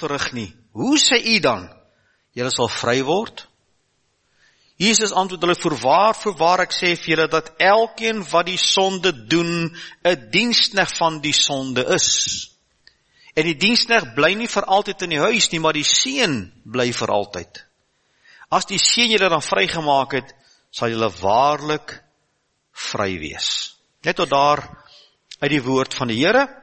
verrig nie. Hoe sê u dan? Julle sal vry word? Jesus antwoord hulle, voorwaar ek sê vir julle, dat elkeen wat die sonde doen, 'n diensknegt van die sonde is. En die diensknegt bly nie vir altyd in die huis nie, maar die seun bly vir altyd. As die seun julle dan vrygemaak het, sal julle waarlik vry wees. Net tot daar uit die woord van die Here.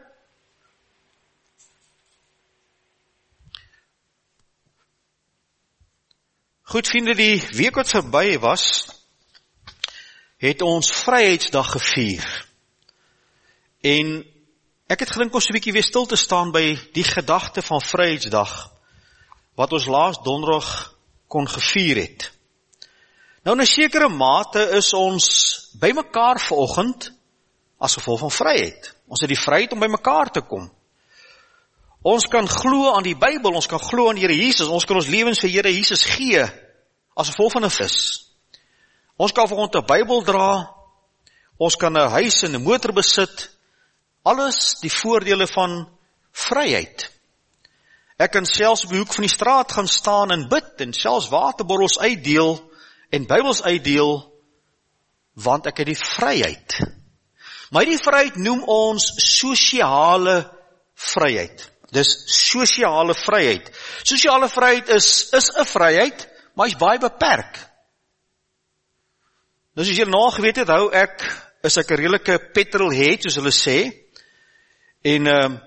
Goed vriende, die week wat verby was, het ons Vryheidsdag gevier. En ek het gedink om so 'n bietjie weer stil te staan by die gedagte van Vryheidsdag, wat ons laas donderdag kon gevier het. Nou in 'n sekere mate is ons bymekaar vanoggend as gevolg van vryheid. Ons het die vryheid om bymekaar te kom. Ons kan glo aan die Bybel, ons kan glo aan die Here Jesus, ons kan ons lewens vir Here Jesus gee, as gevolg van 'n vis. Ons kan vanoggend 'n Bybel dra, ons kan 'n huis en 'n motor besit, alles die voordele van vryheid. Ek kan selfs op die hoek van die straat gaan staan en bid, en selfs waterborrels uitdeel, en Bybels uitdeel, want ek het die vryheid. Maar die vryheid noem ons sosiale vryheid. Dis sosiale vryheid. Sosiale vryheid is 'n vryheid, maar hy's baie beperk. Nou soos julle nou geweet het, is ek 'n redelike petrolhead, soos hulle sê. En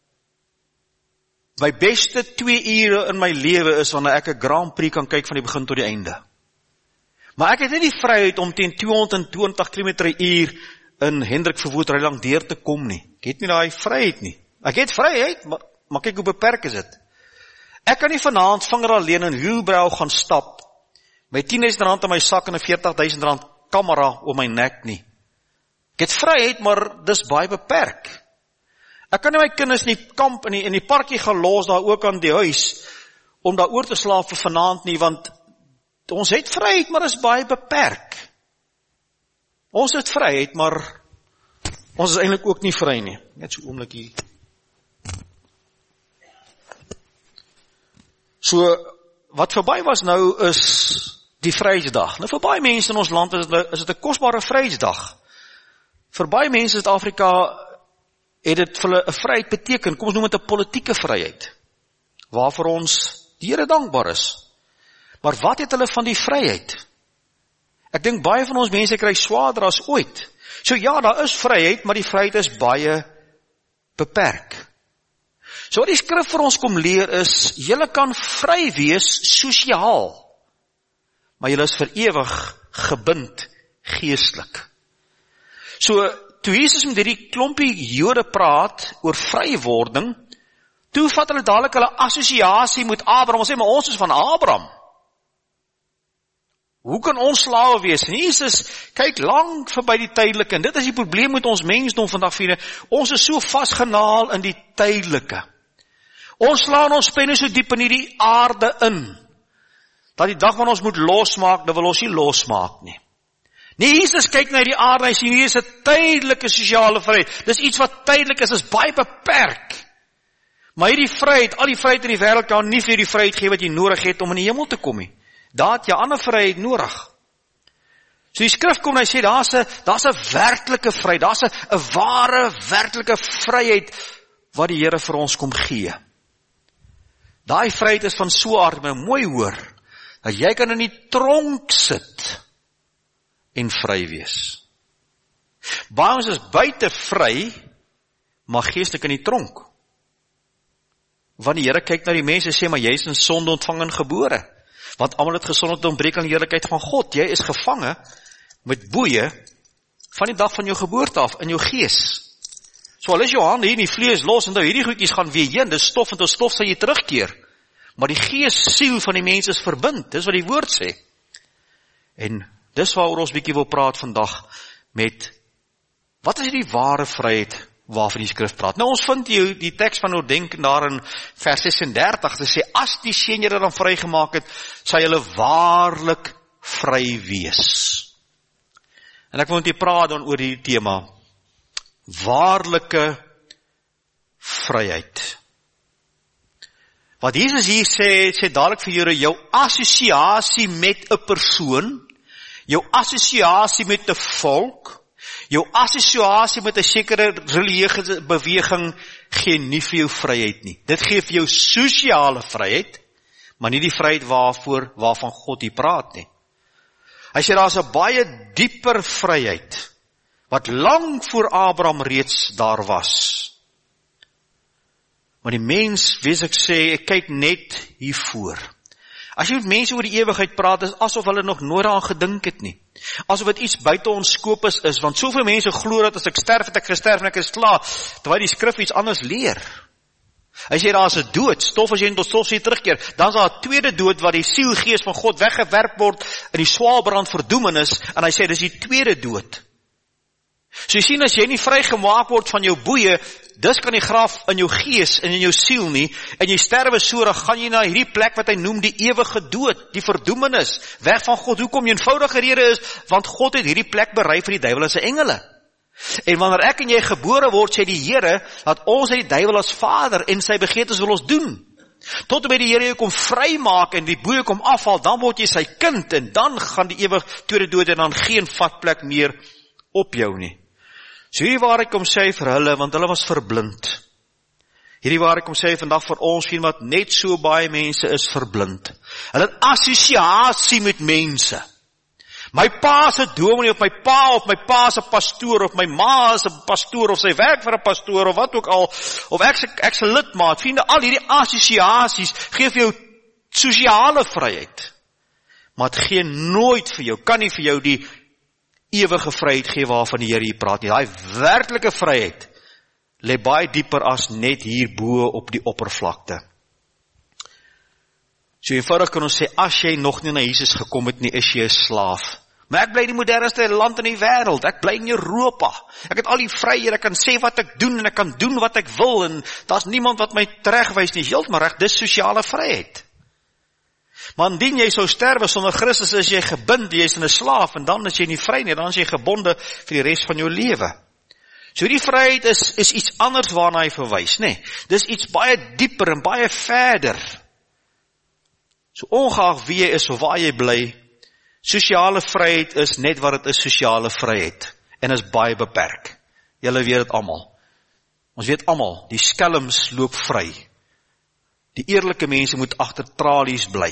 my beste 2 ure in my lewe is wanneer ek 'n Grand Prix kan kyk van die begin tot die einde. Maar ek het nie die vryheid om teen 220 km/h in Hendrik Verwoerd Reiland deur te kom nie. Ek het nie daai vryheid nie. Ek het vryheid, maar kyk hoe beperk is dit. Ek kan nie vanaand vinger alleen in Huelbrouw gaan stap, met R10.000 in my sak en 'n R40.000 kamera om my nek nie. Ek het vryheid, maar dis baie beperk. Ek kan nie my kinders in die kamp, in die parkie gaan los, daar ook aan die huis, om daar oor te slaap vir vanaand nie, want ons het vryheid, maar is baie beperk. Ons het vryheid, maar ons is eintlik ook nie vry nie. Net so oomblik hier. So, wat verby was nou is die Vryheidsdag. Nou vir baie mense in ons land is dit 'n kosbare Vryheidsdag. Vir baie mense in Suid-Afrika het dit vir hulle 'n vryheid beteken, kom ons noem dit 'n politieke vryheid, waarvoor ons die Here dankbaar is. Maar wat het hulle van die vryheid? Ek dink baie van ons mense kry swaarder as ooit. So ja, daar is vryheid, maar die vryheid is baie beperk. So wat die skrif vir ons kom leer is, julle kan vry wees sosiaal, maar julle is vir ewig gebind geestelik. So, toe Jesus met hierdie klompie Jode praat oor vrywording, toe vat hulle dadelik hulle assosiasie met Abraham, ons sê, maar ons is van Abraham. Hoe kan ons slawe wees? En Jesus kyk lang verby die tydelike, en dit is die probleem met ons mensdom vandag, vriende. Ons is so vasgenaal in die tydelike. Ons slaan ons penne so diep in hierdie aarde in, dat die dag wanneer ons moet losmaak, dan wil ons nie losmaak nie. Nee, Jesus kyk na die aarde, hy sien hier is 'n tydelike sosiale vryheid. Dis iets wat tydelik is baie beperk. Maar hierdie vryheid, al die vryheid in die wêreld kan nie vir die vryheid gee wat jy nodig het om in die hemel te kom nie. Daar het jy ander vryheid nodig. So die skrif kom en hy sê, daar's 'n werklike vryheid, daar's 'n ware, werklike vryheid wat die Here vir ons kom gee. Daai vryheid is van so 'n aard, maar mooi hoor, dat jy kan in die tronk sit en vry wees. Baie ons is buite vry, maar geestelik in die tronk. Want die Here kyk na die mense en sê, maar jy is in sonde ontvang en gebore. Want almal het gesonde ontbreek aan die heerlikheid van God. Jy is gevange met boeye van die dag van jou geboorte af in jou gees. So al is jou hande hier in die vlees los, en nou hierdie goedjies gaan weer heen, dis stof en tot stof sal jy terugkeer. Maar die gees, siel van die mens is verbind, dis wat die woord sê. En dis waaroor ons bietjie wil praat vandag, met wat is die ware vryheid waarvan die skrif praat. Nou ons vind die teks van oordenking daar in vers 36, dit sê, as die seun julle dan vrygemaak het, sal julle waarlik vry wees. En ek wil net praat dan oor hierdie tema, waarlike vryheid. Wat Jesus hier sê dadelik vir julle, jou assosiasie met 'n persoon, jou assosiasie met 'n volk, jou assosiasie met 'n sekere religieuse beweging gee nie vir jou vryheid nie. Dit gee vir jou sosiale vryheid, maar nie die vryheid waarvan God hier praat nie. Hy sê daar's 'n baie dieper vryheid, wat lang voor Abraham reeds daar was. Maar die mens, wees ek sê, ek kyk net hiervoor. As jy met mense oor die ewigheid praat, is asof hulle nog nooit daaraan gedink het nie. Asof dit iets buite ons skoop is, want soveel mense glo dat as ek sterf, het ek gesterf en ek is klaar, terwyl die skrif iets anders leer. Hy sê daar is 'n dood, stof as jy tot stof sê terugkeer, dan is daar 'n tweede dood waar die sielgees van God weggewerp word in die swaalbrand verdoemenis, en hy sê dis die tweede dood. So jy sien, as jy nie vrygemaak word van jou boeie, dis kan die graf in jou gees en in jou siel nie, en jy sterwe so, dan gaan jy na hierdie plek wat hy noem die ewige dood, die verdoemenis, weg van God. Hoekom? Die eenvoudige rede is, want God het hierdie plek berei vir die duiwel en sy engele. En wanneer ek en jy gebore word, sê die Here, dat ons het die duiwel as vader, en sy begeertes wil ons doen. Tot en met die Here jou kom vrymaak, en die boeie kom afval, dan word jy sy kind, en dan gaan die ewig tweede dood, en dan geen vatplek meer op jou nie. So hierdie waar ek kom sê vir hulle, want hulle was verblind. Hierdie waar ek kom sê vandag vir ons, sien wat net so baie mense is verblind. Hulle het assosiasie met mense. My pa is 'n dominee, of my pa is 'n pastoor, of my ma is 'n pastoor, of sy werk vir 'n pastoor, of wat ook al, of ek's 'n lidmaat. Vriende, al hierdie assosiasies gee vir jou sosiale vryheid. Maar het gee nooit vir jou, kan nie vir jou die ewige vryheid gee waarvan die Here hier praat nie. Daai werklike vryheid lê baie dieper as net hier bo op die oppervlakte. So eenvoudig kan ons sê, as jy nog nie na Jesus gekom het nie, is jy 'n slaaf. Maar ek bly in die modernste land in die wêreld, ek bly in Europa, ek het al die vryheid, ek kan sê wat ek doen, en ek kan doen wat ek wil, en daar's niemand wat my teregwys nie, heeltemal reg, dis sosiale vryheid. Maar indien jy sou sterwe sonder Christus, is jy gebind, jy is 'n slaaf, en dan is jy nie vry nie, dan is jy gebonde vir die res van jou lewe. So die vryheid is iets anders waarna hy verwys, nee. Dis iets baie dieper en baie verder. So ongeag wie jy is of waar jy bly, sosiale vryheid is net wat dit is, sosiale vryheid. En is baie beperk. Julle weet dit almal. Ons weet almal, die skelms loop vry. Die eerlike mense moet agter tralies bly.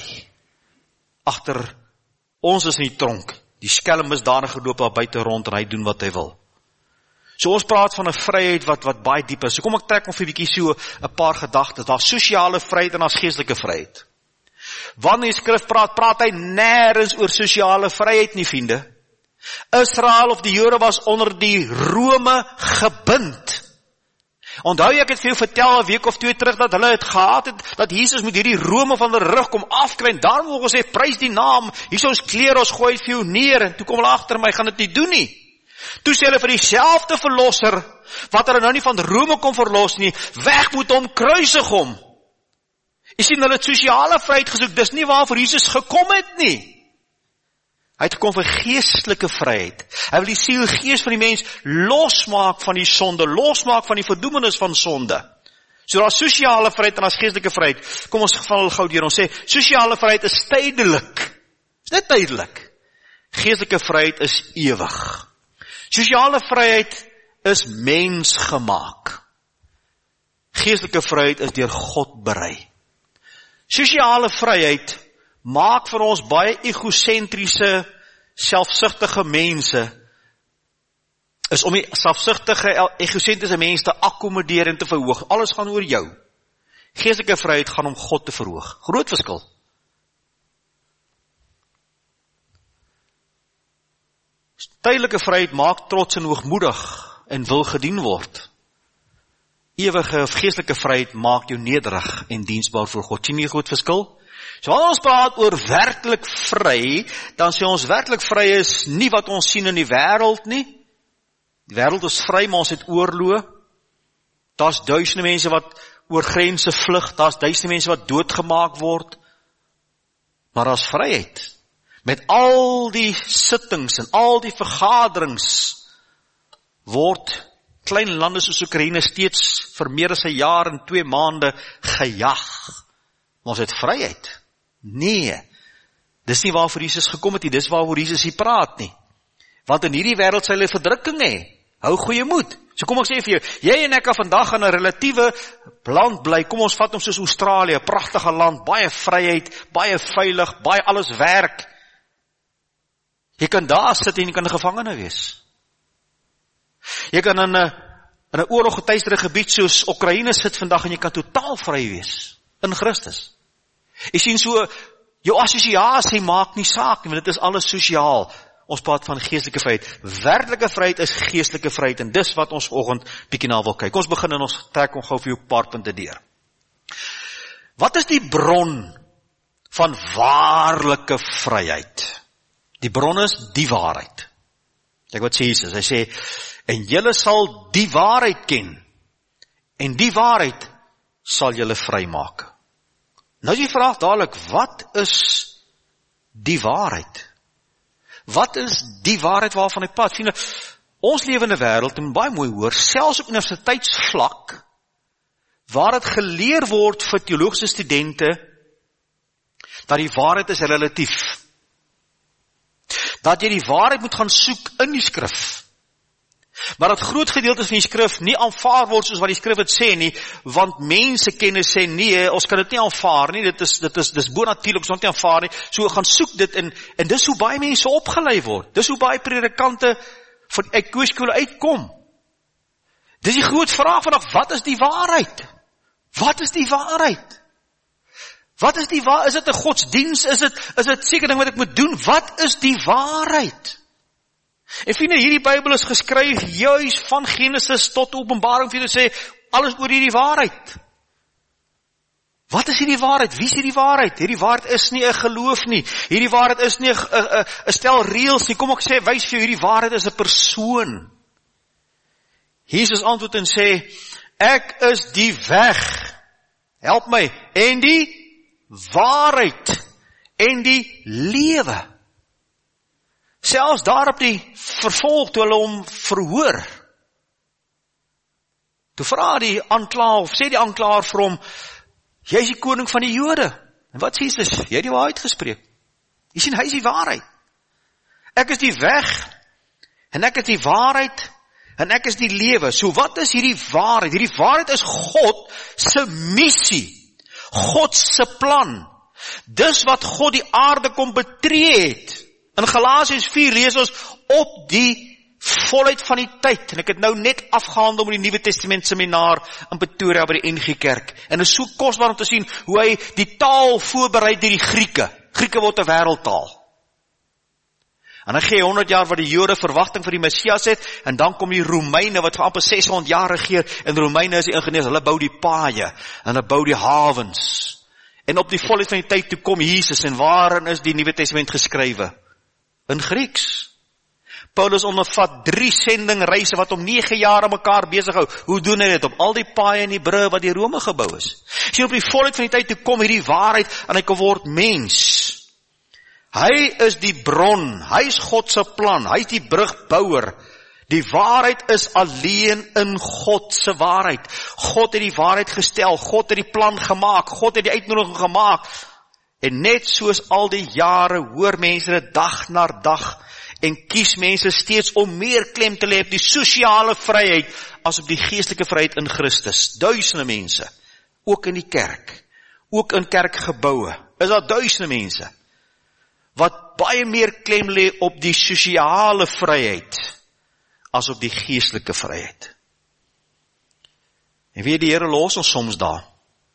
Ons is in die tronk. Die skelm is daar geloop daar buite rond en hy doen wat hy wil. So ons praat van 'n vryheid wat baie diep is. So kom ek trek nog vir 'n bietjie so 'n paar gedagtes. Daar's sosiale vryheid en daar's geestelike vryheid. Wanneer die skrif praat hy nêrens oor sosiale vryheid nie, vriende. Israel of die Jode was onder die Rome gebind. Onthou ek het vir jou vertel 'n week of 2 terug dat hulle het gehad het, dat Jesus moet hierdie Rome van hulle rug kom afkry, en daarom wil ons sê, prys die naam, hier is ons klere, ons gooi het vir jou neer, en toe kom hulle agter my, gaan dit nie doen nie. Toe sê hulle vir dieselfde verlosser, wat hulle nou nie van Rome kon verlos nie, weg moet hom, kruisig hom. Jy sien, hulle het sosiale vryheid gesoek, dis nie waarvoor Jesus gekom het nie. Hy het gekom vir geestelike vryheid. Hy wil die siel, gees van die mens losmaak van die sonde, losmaak van die verdoemenis van sonde. So daar is sosiale vryheid en daar is geestelike vryheid. Kom ons val gou deur, ons sê, sosiale vryheid is tydelik. Is net tydelik. Geestelike vryheid is ewig. Sosiale vryheid is mensgemaak. Geestelike vryheid is deur God berei. Sosiale vryheid maak vir ons baie egosentriese, selfsugtige mense, is om die selfsugtige, egosentriese mense te akkommodeer en te verhoog. Alles gaan oor jou. Geestelike vryheid gaan om God te verhoog. Groot verskil. Tydelike vryheid maak trots en hoogmoedig en wil gedien word. Ewige of geestelike vryheid maak jou nederig en diensbaar voor God. Sien jy groot verskil? So wanneer ons praat oor werklik vry, dan sê ons werklik vry is nie wat ons sien in die wêreld nie. Die wêreld is vry, maar ons het oorloë. Daar's duisende mense wat oor grense vlug, daar's duisende mense wat doodgemaak word. Maar daar's vryheid. Met al die sittings en al die vergaderings word klein lande soos Oekraïne steeds vir meer as 1 jaar en 2 maande gejag. Ons het vryheid. Nee, dis nie waarvoor Jesus gekom het nie, dis waaroor Jesus hier praat nie. Want in hierdie wêreld sal hulle verdrukking hê. Hou goeie moed. So kom ek sê vir jou, jy en ek kan vandag in 'n relatiewe land bly. Kom ons vat hom soos Australië, 'n pragtige land, baie vryheid, baie veilig, baie alles werk. Jy kan daar sit en jy kan 'n gevangene wees. Jy kan in 'n oorloggetuieerde gebied soos Oekraïne sit vandag en jy kan totaal vry wees in Christus. Jy sien so, jou assosiasie maak nie saak nie, want dit is alles sosiaal. Ons praat van geestelike vryheid. Werklike vryheid is geestelike vryheid en dis wat ons vanoggend bietjie na wil kyk. Ons begin en ons trek gou vir jou 'n paar punte deur. Wat is die bron van waarlike vryheid? Die bron is die waarheid. Kyk wat sê Jesus, hy sê, en julle sal die waarheid ken, en die waarheid sal julle vry maak. Nou is die vraag dadelik, wat is die waarheid? Wat is die waarheid waarvan ek praat? Vriende, ons lewe in 'n wêreld, en baie mooi hoor, selfs op universiteitsvlak, waar dit geleer word vir teologiese studente, dat die waarheid is relatief. Dat jy die waarheid moet gaan soek in die skrif. Maar dat groot gedeeltes van die skrif nie aanvaar word soos wat die skrif het sê nie, want mense kennis sê nee, ons kan dit nie aanvaar nie, dis bonatuurlik, ons kan dit nie aanvaar nie, so gaan soek dit en dis hoe baie mense opgelei word, dis hoe baie predikante van uit koerskole uitkom. Dis die groot vraag vandag, wat is die waarheid? Wat is die waarheid? Wat is die waarheid? Is dit 'n godsdiens? Is dit seker ding wat ek moet doen? Wat is die waarheid? En vriende, hierdie Bybel is geskryf juis van Genesis tot Openbaring vir te sê, alles oor hierdie waarheid. Wat is hierdie waarheid? Wie is hierdie waarheid? Hierdie waarheid is nie 'n geloof nie. Hierdie waarheid is nie 'n stel reëls nie. Kom ek sê, wys vir jou, hierdie waarheid is 'n persoon. Jesus antwoord en sê, ek is die weg, help my, en die waarheid, en die lewe. Selfs daar op die vervolg, toe hulle hom verhoor, toe vra die aanklaer, of sê die aanklaer vir hom, jy is die koning van die Jode. En wat sê Jesus? Jy het die waarheid gespreek. Jy sien, hy is die waarheid. Ek is die weg, en ek is die waarheid, en ek is die lewe. So wat is hierdie waarheid? Hierdie waarheid is God se missie, God se plan. Dis wat God die aarde kom betree het. In Galasiërs 4 lees ons op die volheid van die tyd. En ek het nou net afgehandel met die Nuwe Testament seminar in Pretoria by die NG Kerk. En dit is so kosbaar om te sien hoe hy die taal voorberei deur die Grieke. Grieke word 'n wêreldtaal. En dan gee 100 jaar wat die Jode verwagting vir die Messias het, en dan kom die Romeine wat vir amper 600 jaar regeer, en die Romeine is die ingenieurs, hulle bou die paaie, en hulle bou die hawens. En op die volheid van die tyd toe kom Jesus, en waarin is die Nuwe Testament geskrywe? In Grieks. Paulus ondervat 3 sendingreise wat om 9 jaar aan mekaar besig hou. Hoe doen hy dit? Op al die paaie en die brûe wat die Rome gebou is. Sien, op die volheid van die tyd toe kom hierdie waarheid en hy kom word mens. Hy is die bron, hy is God se plan, hy is die brugbouer. Die waarheid is alleen in God se waarheid. God het die waarheid gestel, God het die plan gemaak, God het die uitnodiging gemaak. En net soos al die jare hoor mense dit dag na dag en kies mense steeds om meer klem te lê op die sosiale vryheid as op die geestelike vryheid in Christus. Duisende mense, ook in die kerk, ook in kerkgeboue, is daar duisende mense wat baie meer klem lê op die sosiale vryheid as op die geestelike vryheid. En weet die Here los ons soms daar.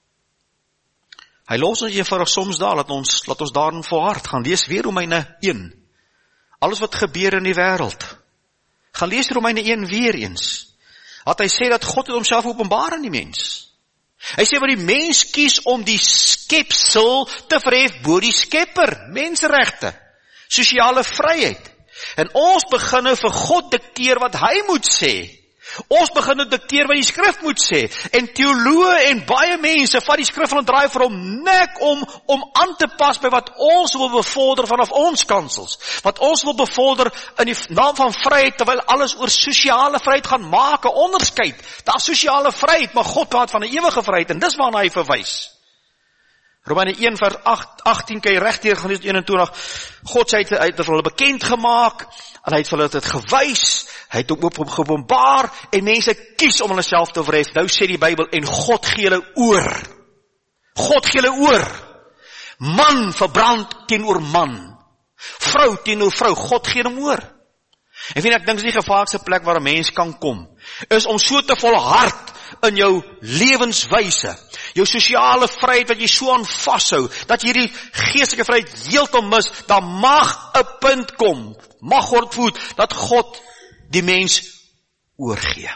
Hy los ons eenvoudig soms daar, laat ons daarin volhard. Gaan lees weer Romeine 1. Alles wat gebeur in die wêreld. Gaan lees Romeine 1 weer eens. Wat hy sê dat God het homself openbaar aan die mens. Hy sê wat die mens kies om die skepsel te verhef bo die skepper. Menseregte, sosiale vryheid. En ons begin nou vir God dikteer wat hy moet sê. Ons begin nou dikteer wat die skrif moet sê. En teoloë en baie mense vat die skrif en draai vir hom nek om aan te pas by wat ons wil bevorder vanaf ons kansels. Wat ons wil bevorder in die naam van vryheid, terwyl alles oor sosiale vryheid gaan maak, 'n onderskeid. Daar's sosiale vryheid, maar God praat van 'n ewige vryheid en dis waarna hy verwys. Romeine 1 vers 18 kan jy reg deur gaan lees 21. God sê hy het vir hulle bekend gemaak en hy het vir hulle dit gewys, hy het hom geopenbaar en mense kies om hulle self te verhef. Nou sê die Bybel en God gee hulle oor. God gee hulle oor. Man verbrand teenoor man. Vrou teenoor vrou. God gee hom oor. En ek dink dis die gevaarlikste plek waar 'n mens kan kom, is om so te volhard in jou lewenswyse, jou sosiale vryheid wat jy so aan vashou, dat jy hierdie geestelike vryheid heeltemal mis. Daar mag 'n punt kom, mag God voed, dat God die mens oorgee.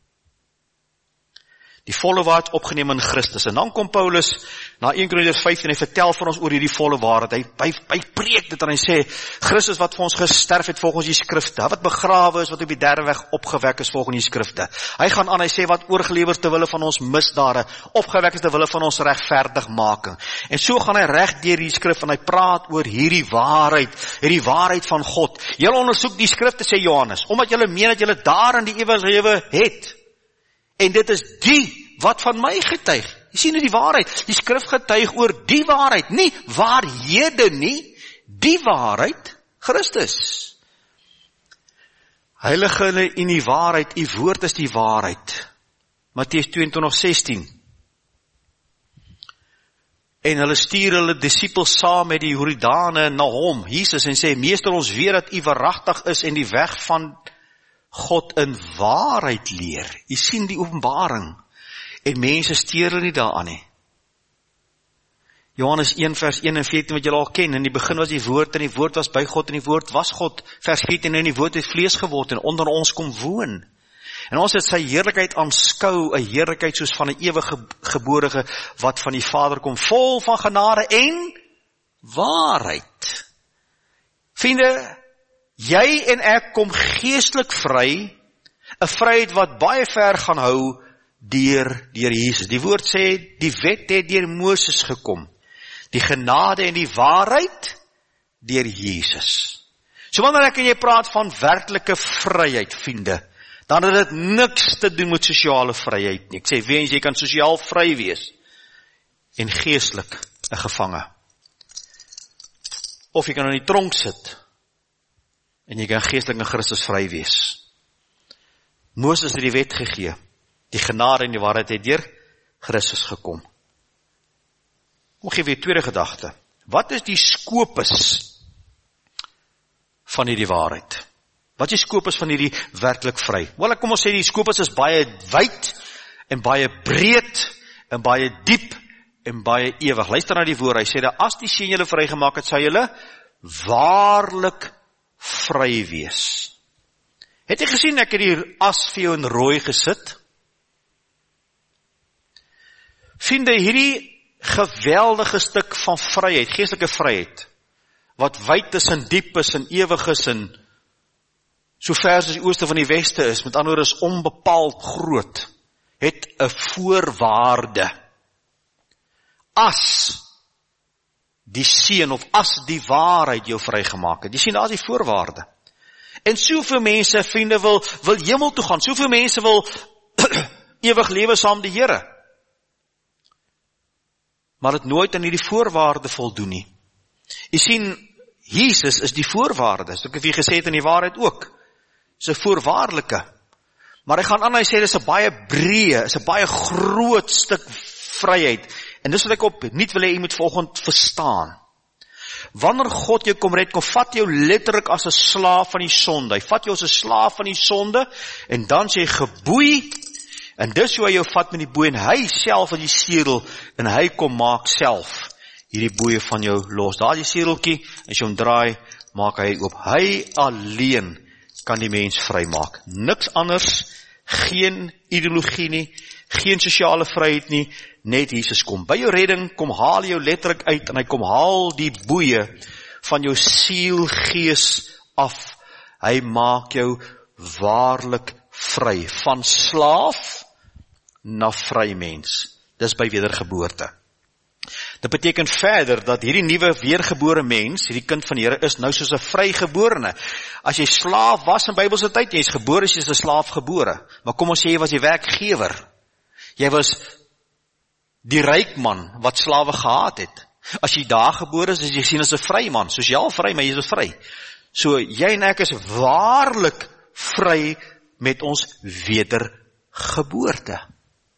Die volle waarheid opgeneem in Christus. En dan kom Paulus na 1 Korintiërs 15 en hy vertel vir ons oor hierdie volle waarheid. Hy preek dit en hy sê, Christus wat vir ons gesterf het volgens die skrifte, wat begrawe is, wat op die derde weg opgewek is volgens die skrifte. Hy gaan aan, hy sê wat oorgelewer ter wille van ons misdade, opgewek is ter wille van ons regverdigmaking. En so gaan hy reg deur die skrif en hy praat oor hierdie waarheid van God. Julle ondersoek die skrifte, sê Johannes, omdat julle meen dat julle daarin die ewige lewe het. En dit is die wat van my getuig. Jy sien die waarheid. Die skrif getuig oor die waarheid. Nie waarhede nie. Die waarheid, Christus. Heilig hulle in die waarheid. U woord is die waarheid. Matteus 22:16. En hulle stuur hulle disippels saam met die Joridane na hom, Jesus, en sê, Meester, ons weet dat u waaragtig is en die weg van God in waarheid leer. Jy sien die openbaring. En mense steur hulle nie daaraan nie. Johannes 1 vers 1 en 14 wat julle al ken. In die begin was die woord en die woord was by God en die woord was God. Vers 14 en die woord het vlees geword en onder ons kom woon. En ons het sy heerlikheid aanskou, 'n heerlikheid soos van 'n ewige geborene wat van die Vader kom, vol van genade en waarheid. Vriende, jy en ek kom geestelik vry, 'n vryheid wat baie ver gaan hou deur Jesus. Die woord sê, die wet het deur Moses gekom, die genade en die waarheid deur Jesus. So wanneer ek en jy praat van werklike vryheid, vriende, dan het dit niks te doen met sosiale vryheid nie. Ek sê, wens jy kan sosiaal vry wees en geestelik 'n gevange. Of jy kan in die tronk sit en jy kan geestelik in Christus vry wees. Moses het die wet gegee. Die genade en die waarheid het deur Christus gekom. Kom gee weer tweede gedagte. Wat is die skopus van hierdie waarheid? Wat is die skopus van hierdie werklik vry? Wel, kom ons sê die skopus is baie wyd en baie breed en baie diep en baie ewig. Luister na die woord. Hy sê dat as die seun julle vrygemaak het, sal julle waarlik vry wees. Het jy gesien ek het hier as vir jou in rooi gesit? Vind jy hierdie geweldige stuk van vryheid, geestelike vryheid, wat wyd is en diep is en ewig is en so ver as die ooste van die weste is, met ander woorde is onbepaald groot, het 'n voorwaarde. As die seun of as die waarheid jou vrygemaak het. Jy sien, daar is die voorwaarde. En soveel mense, vriende, wil hemel toe gaan. Soveel mense wil ewig lewe saam die Here. Maar het nooit aan hierdie voorwaarde voldoen nie. Jy sien, Jesus is die voorwaarde. So ek het vir gesê het in die waarheid ook. Dis 'n voorwaardelike. Maar hy gaan aan, hy sê dis 'n baie breë, is 'n baie groot stuk vryheid. En dis wat ek op niet wil hê jy moet vanoggend verstaan. Wanneer God jou kom red, kom vat jou letterlik as 'n slaaf van die sonde. Hy vat jou as 'n slaaf van die sonde en dan sê hy geboei. En dis hoe hy jou vat met die boei en hy self is die sedel en hy kom maak self hierdie boeie van jou los. Daar is die sedeltjie, as jy hom draai, maak hy oop. Hy alleen kan die mens vry maak. Niks anders, geen ideologie nie, geen sosiale vryheid nie, net Jesus kom. By jou redding kom haal jou letterlik uit en hy kom haal die boeie van jou siel, gees af. Hy maak jou waarlik vry, van slaaf na vry mens. Dis by wedergeboorte. Dit beteken verder dat hierdie nuwe weergebore mens, hierdie kind van die Here is nou soos 'n vrygeborene. As jy slaaf was in Bybelse tyd, jy is gebore, jy is 'n slaaf gebore. Maar kom ons sê jy was die werkgewer. Jy was die ryk man wat slawe gehad het. As jy daar gebore is jy sien as 'n vry man, soos jy al vry, maar jy is vry. So jy en ek is waarlik vry met ons wedergeboorte.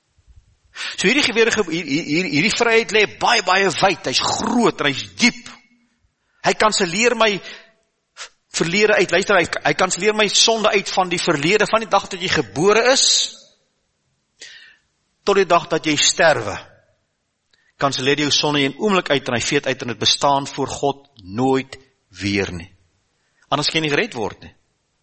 So hierdie vryheid lê baie wyd, hy's groot en hy's diep. Hy kanselleer my verlede uit, luister, hy kanselleer my sonde uit van die verlede, van die dag dat jy gebore is, tot die dag dat jy sterwe. Kanselleer jou sonde in oomblik uit en hy veet uit en het bestaan voor God nooit weer nie. Anders kan jy nie gered word nie.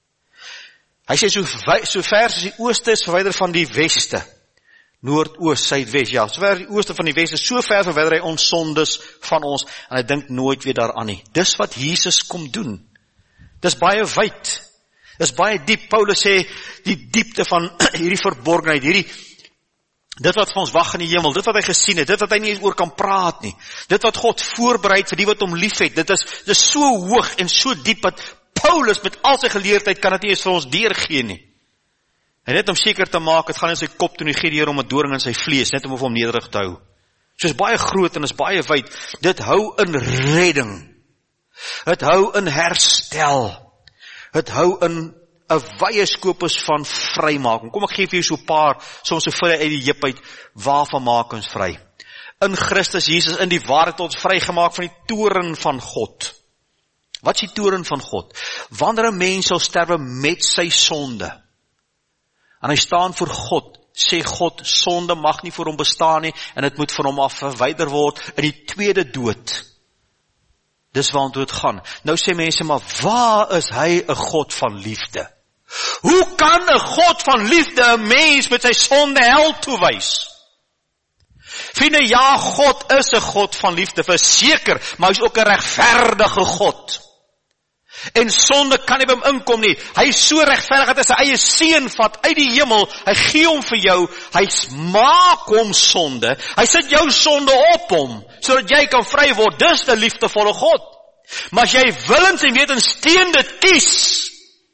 Hy sê so ver as die ooste is verwyder van die weste, noord-oost, suidwest, ja, so ver die ooste van die weste, so ver verwyder hy ons sondes van ons, en hy dink nooit weer daaraan nie. Dis wat Jesus kom doen. Dis baie wyd, dis baie diep. Paulus sê, die diepte van hierdie verborgenheid, dit wat vir ons wag in die hemel, dit wat hy gesien het, dit wat hy nie eens oor kan praat nie, dit wat God voorbereid vir die wat hom lief het, dit is so hoog en so diep, dat Paulus met al sy geleerdheid kan dit nie eens vir ons deurgee nie. En net om seker te maak, het gaan in sy kop toe, en gee die Here om 'n doring in sy vlees, net om hom nederig te hou. So is baie groot en is baie wyd, dit hou in redding, het hou in herstel, het hou in 'n wye skopus van vrymaking. Kom ek gee vir jou so 'n paar, soms so vir uit die heup uit, waarvan maak ons vry? In Christus Jesus, in die waarheid ons vrygemaak van die toorn van God. Wat is die toorn van God? Wanneer 'n mens sal sterwe met sy sonde, en hy staan voor God, sê God, sonde mag nie vir hom bestaan nie, en het moet van hom af verwyder word in die tweede dood. Dis waartoe het gaan. Nou sê mense, maar waar is hy 'n God van liefde? Hoe kan 'n God van liefde 'n mens met sy sonde hel toewys? Vriende, ja, God is 'n God van liefde, verseker, maar hy is ook 'n regverdige God. En sonde kan nie by hom inkom nie. Hy is so regverdig dat hy sy eie seun vat uit die hemel, hy gee hom vir jou, hy maak hom sonde, hy sit jou sonde op hom, sodat jy kan vry word. Dis 'n liefdevolle God. Maar as jy willens en wetens teen dit kies,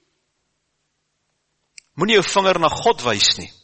moenie jou vinger na God wys nie.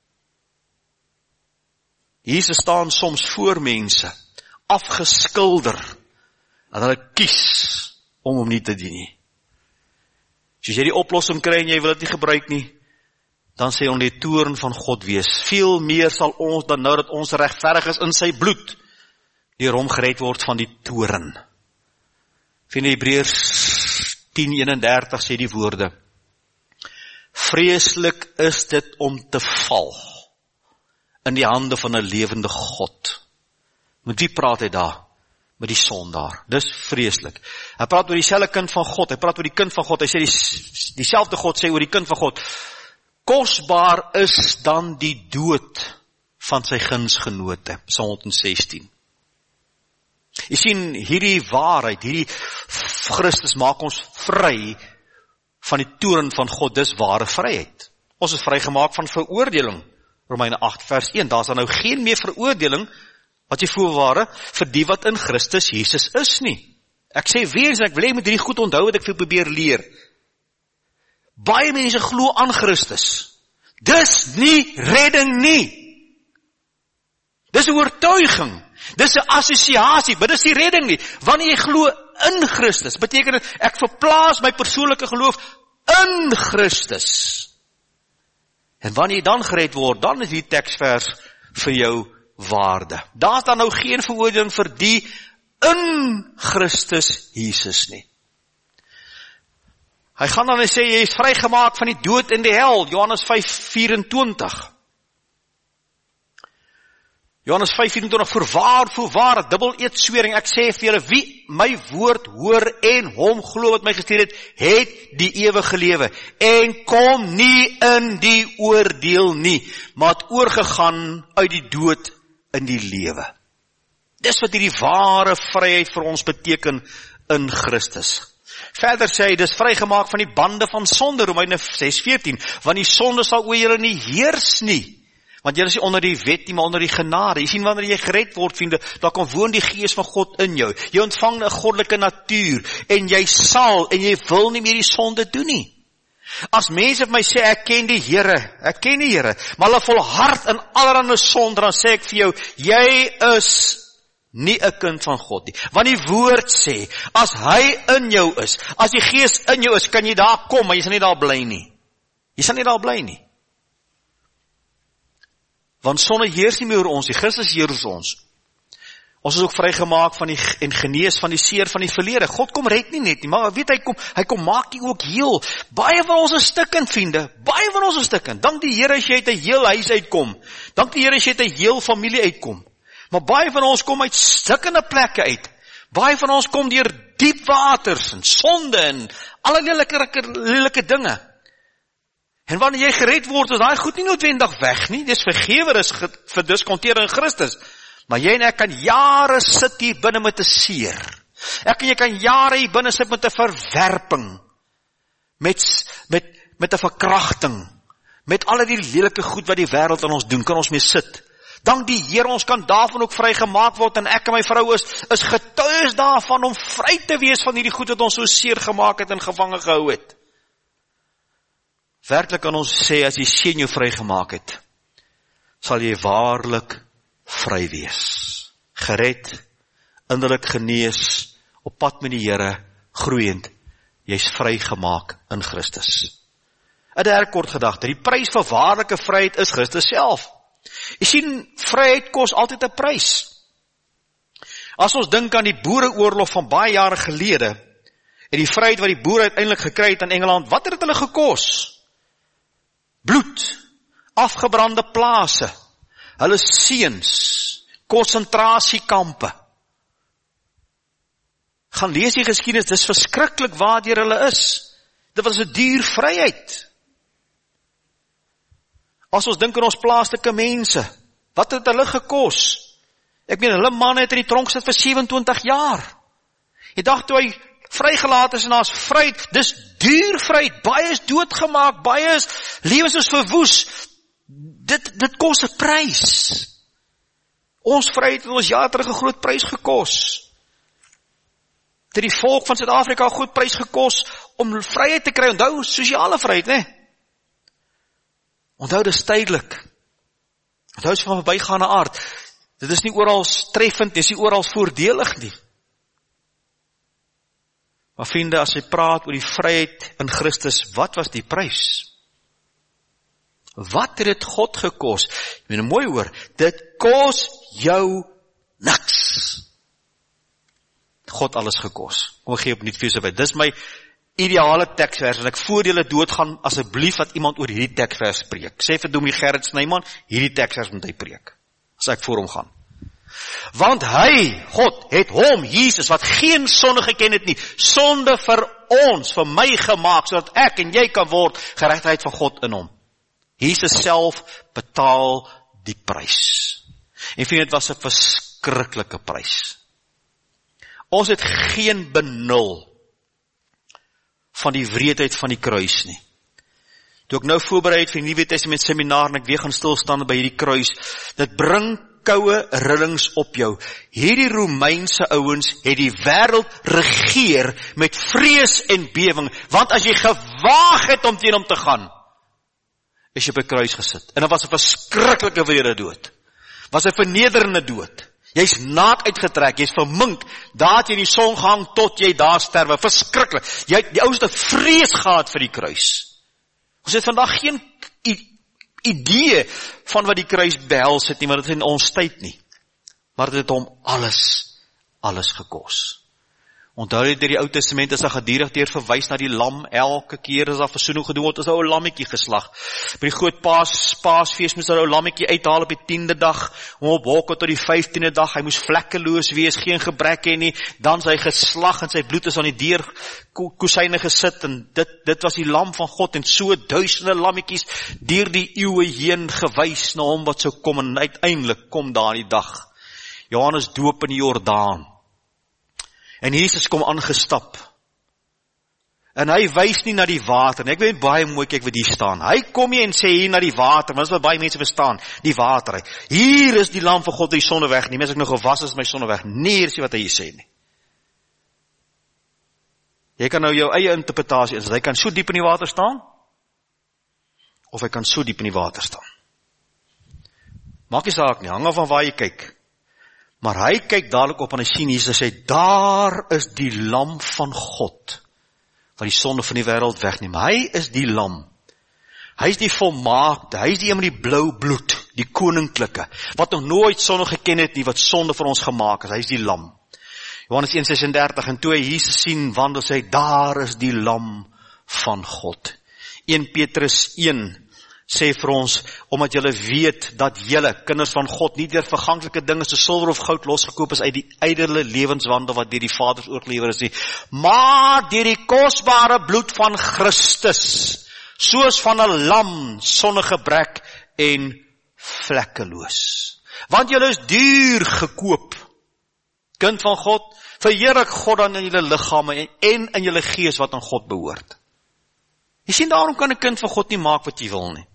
Jesus staan soms voor mense, afgeskilder, en hulle kies om hom nie te dien nie. As jy die oplossing kry en jy wil dit nie gebruik nie, dan sê ons die toorn van God wees. Veel meer sal ons dan nou dat ons regverdig is in sy bloed, deur hom gered word van die toorn. Vind Hebreërs 10:31 sê die woorde, vreeslik is dit om te val in die hande van 'n lewende God. Met wie praat hy daar? Met die sondaar. Dis vreeslik. Hy praat oor dieselfde kind van God, hy praat oor die kind van God, hy sê dieselfde God sê oor die kind van God, kosbaar is dan die dood van sy gunsgenote, Psalm 116. Jy sien, hierdie waarheid, hierdie Christus maak ons vry van die toorn van God, dis ware vryheid. Ons is vrygemaak van veroordeling, Romeine 8 vers 1, daar is dan nou geen meer veroordeling, wat jy voorware, vir die wat in Christus Jesus is nie. Ek sê weer eens, ek wil jy moet hierdie goed onthou wat ek vir probeer leer. Baie mense glo aan Christus. Dis nie redding nie. Dis 'n oortuiging. Dis 'n assosiasie, maar dis nie redding nie. Wanneer jy glo in Christus, beteken dit, ek verplaas my persoonlike geloof in Christus. En wanneer jy dan gered word, dan is die teksvers vir jou waarde. Daar is dan nou geen veroordeling vir die in Christus Jesus nie. Hy gaan dan en sê, jy is vrygemaak van die dood en die hel, Johannes 5:24. Johannes 5:24, voorwaar, dubbel eet swering, ek sê vir julle, wie my woord hoor en hom glo wat my gestuur het die ewige lewe, en kom nie in die oordeel nie, maar het oorgegaan uit die dood in die lewe. Dis wat hierdie ware vryheid vir ons beteken in Christus. Verder sê hy, dis vrygemaak van die bande van sonde, Romeine 6:14, want die sonde sal oor julle nie heers nie, want julle is nie onder die wet nie, maar onder die genade. Jy sien, wanneer jy gered word, vriende, dan kan woon die gees van God in jou. Jy ontvang 'n goddelike natuur, en jy sal, en jy wil nie meer die sonde doen nie. As mense vir my sê, ek ken die Here, maar hulle volhard in allerlei sonde, dan sê ek vir jou, jy is nie 'n kind van God nie. Want die woord sê, as hy in jou is, as die Gees in jou is, kan jy daar kom, maar jy sal nie daar bly nie. Jy sal nie daar bly nie. Want sonde heers nie meer oor ons, die Christus heers ons. Ons is ook vrygemaak van en genees van die seer van die verlede. God kom red nie net nie, maar weet hy kom maak jy ook heel. Baie van ons is stikkend, vriende. Baie van ons is stikkend. Dank die Here as jy uit 'n heel huis uitkom. Dank die Here as jy uit 'n heel familie uitkom. Maar baie van ons kom uit stikkende plekke uit. Baie van ons kom deur diep waters en sonde en allerlei lelike dinge. En wanneer jy gered word, is daai goed nie noodwendig weg nie. Dis vergewe, is verdiskonteer in Christus. Maar jy en ek kan jare sit hier binne met 'n seer. Ek en jy kan jare hier binne sit met 'n verwerping. Met 'n verkrachting. Met al die lelike goed wat die wêreld aan ons doen, kan ons mee sit. Dank die Here, ons kan daarvan ook vrygemaak word, en ek en my vrou is getuies daarvan om vry te wees van hierdie goed wat ons so seer gemaak het en gevange gehou het. Werklik kan ons sê, as die Seun jou vrygemaak het, sal jy waarlik vry wees. Gered, innerlik genees, op pad met die Here, groeiend, jy's vrygemaak in Christus. 'n derde kort gedagte, die prys vir waarlike vryheid is Christus self. Jy sien, vryheid kos altyd 'n prys. As ons dink aan die boereoorlog van baie jare gelede, en die vryheid wat die boere uiteindelik gekry het in Engeland, wat het dit hulle gekos? Bloed, afgebrande plase, hulle seuns, konsentrasiekampe. Gaan lees die geskiedenis, dis verskriklik waardeur hulle is. Dit was 'n duur vryheid. As ons dink aan ons plaaslike mense, wat het hulle gekos? Ek meen, hulle manne het in die tronk sit vir 27 jaar. Die dag toe hy vrygelaat is en daar's vryheid, dis duur vryheid, baie is doodgemaak, baie is lewens is verwoes. Dit kos 'n prys. Ons vryheid het ons jare terug 'n groot prys gekos. Het die volk van Suid-Afrika 'n groot prys gekos om vryheid te kry. Onthou, sosiale vryheid, né? Onthou, dis tydelik. Onthou, is van verbygaande aard. Dit is nie oral treffend, dis nie oral voordelig nie. Maar vriende, as jy praat oor die vryheid in Christus, wat was die prys? Wat het dit God gekos? Ek meen, mooi hoor, dit kos jou niks. God alles gekos. Kom ek gee op nie vir jou, dis my ideale teksvers, en ek voor julle doodgaan, asseblief dat iemand oor hierdie teksvers preek. Sê vir Dominee Gerrit Snyman, hierdie teksvers moet hy preek, as ek voor hom gaan. Want hy, God, het hom, Jesus, wat geen sonde geken het nie, sonde vir ons, vir my gemaak, sodat ek en jy kan word, geregtigheid van God in hom. Jesus self betaal die prys. En vind dit was 'n verskriklike prys. Ons het geen benul van die wreedheid van die kruis nie. Toe ek nou voorberei het vir die Nuwe Testament seminar, en ek weer gaan stilstaan by hierdie kruis, dit bring koue rillings op jou. Hierdie Romeinse ouens het die wêreld regeer met vrees en bewing, want as jy gewaag het om teen hom te gaan, is jy op 'n kruis gesit. En dit was 'n verskriklike wrede dood. Was 'n vernederende dood. Jy's naak uitgetrek, jy's vermink, daar het jy in die son gehang tot jy daar sterwe. Verskriklik. Jy het die ouste vrees gehad vir die kruis. Ons het vandag geen idee van wat die kruis behels het nie, maar dit is in ons tyd nie. Maar dit het hom alles gekos. Onthou jy deur die Ou Testament is daar gedurig deur verwys na die lam, elke keer as daar versoening gedoen word, is daar 'n ou lammetjie geslag. By die groot Paasfees moes daar 'n ou lammetjie uithaal op die 10de dag, om op Hokke tot die 15de dag, hy moes vlekkeloos wees, geen gebrek hê nie, dan sy geslag en sy bloed is aan die deurkusyne gesit, en dit was die lam van God, en so duisende lammetjies deur die eeue heen gewys na hom wat sou kom, en uiteindelik kom daar die dag. Johannes doop in die Jordaan. En Jesus kom aangestap. En hy wys nie na die water. En ek weet baie mooi, kyk wat hier staan. Hy kom nie en sê hier na die water, want dis wat baie mense verstaan, die water. Hier is die lam van God, die sonde weg nie. Mens ek nou gewas is my sonde weg. Nee, is nie wat hy hier sê nie. Jy kan nou jou eie interpretasie, as hy kan so diep in die water staan, of hy kan so diep in die water staan. Maak nie saak nie, hang af van waar jy kyk. Maar hy kyk dadelik op en hy sien Jesus sê, daar is die lam van God, wat die sonde van die wêreld wegneem. Hy is die lam. Hy is die volmaakte, hy is die een met die blou bloed, die koninklike, wat nog nooit sonde geken het nie, wat sonde vir ons gemaak het. Hy is die lam. Johannes 1:36, en toe hy Jesus sien wandel, sê hy, daar is die lam van God. 1 Petrus 1 sê vir ons, omdat julle weet dat julle, kinders van God, nie deur verganklike dinge so silwer of goud losgekoop is uit die ydelle lewenswandel wat deur die Vaders oorgelewer is nie, maar deur die kosbare bloed van Christus, soos van 'n lam, sonder gebrek en vlekkeloos. Want julle is duur gekoop, kind van God, verheerlik God dan in julle liggame en in julle gees wat aan God behoort. Jy sien, daarom kan 'n kind van God nie maak wat jy wil nie.